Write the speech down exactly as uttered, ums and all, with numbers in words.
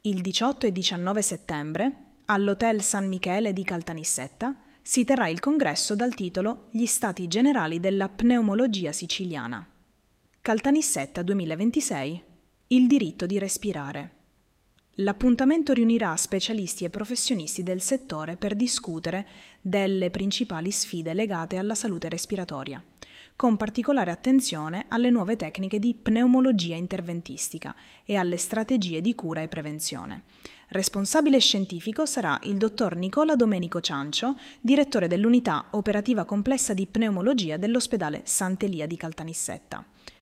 Il diciotto e diciannove settembre, all'Hotel San Michele di Caltanissetta, si terrà il congresso dal titolo Gli Stati Generali della Pneumologia Siciliana. Caltanissetta duemilaventisei. Il diritto di respirare. L'appuntamento riunirà specialisti e professionisti del settore per discutere delle principali sfide legate alla salute respiratoria, con particolare attenzione alle nuove tecniche di pneumologia interventistica e alle strategie di cura e prevenzione. Responsabile scientifico sarà il dottor Nicola Domenico Ciancio, direttore dell'unità operativa complessa di pneumologia dell'ospedale Sant'Elia di Caltanissetta.